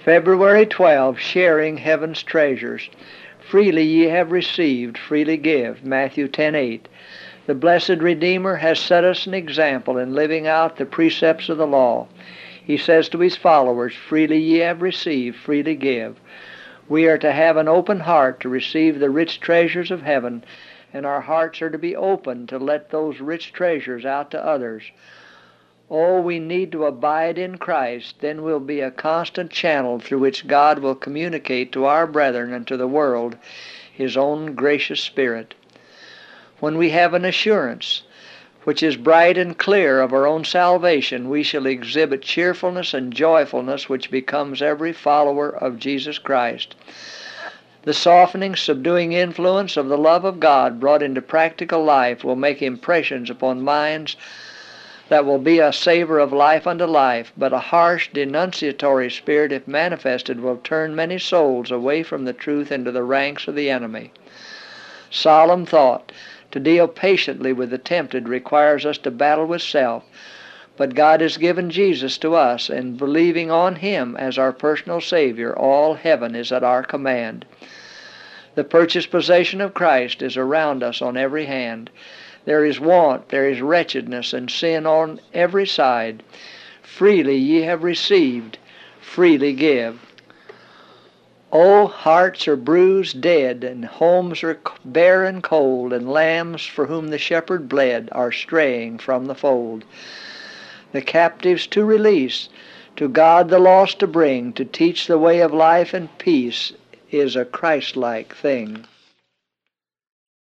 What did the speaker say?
February 12, sharing heaven's treasures. Freely ye have received, freely give. Matthew 10:8. The blessed Redeemer has set us an example in living out the precepts of the law. He says to his followers, freely ye have received, freely give. We are to have an open heart to receive the rich treasures of heaven, and our hearts are to be open to let those rich treasures out to others. Oh, we need to abide in Christ, then we'll be a constant channel through which God will communicate to our brethren and to the world His own gracious Spirit. When we have an assurance which is bright and clear of our own salvation, we shall exhibit cheerfulness and joyfulness which becomes every follower of Jesus Christ. The softening, subduing influence of the love of God brought into practical life will make impressions upon minds that will be a savor of life unto life, but a harsh, denunciatory spirit, if manifested, will turn many souls away from the truth into the ranks of the enemy. Solemn thought. To deal patiently with the tempted requires us to battle with self, but God has given Jesus to us, and believing on Him as our personal Savior, all heaven is at our command. The purchased possession of Christ is around us on every hand. There is want, there is wretchedness, and sin on every side. Freely ye have received, freely give. Oh, hearts are bruised, dead, and homes are bare and cold, and lambs for whom the shepherd bled are straying from the fold. The captives to release, to God the lost to bring, to teach the way of life and peace is a Christ-like thing.